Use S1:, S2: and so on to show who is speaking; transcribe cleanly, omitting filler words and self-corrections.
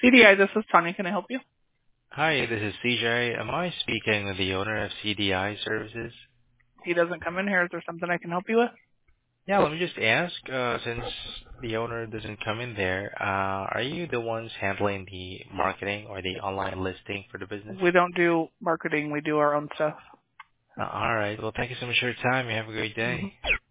S1: CDI, this is Tanya. Can I help you?
S2: Hi, this is CJ. Am I speaking with the owner of CDI Services?
S1: He doesn't come in here. Is there something I can help you with?
S2: Yeah, let me just ask, since the owner doesn't come in there, are you the ones handling the marketing or the online listing for the business?
S1: We don't do marketing. We do our own stuff.
S2: All right. Well, thank you so much for your time. You have a great
S1: hmm
S2: day.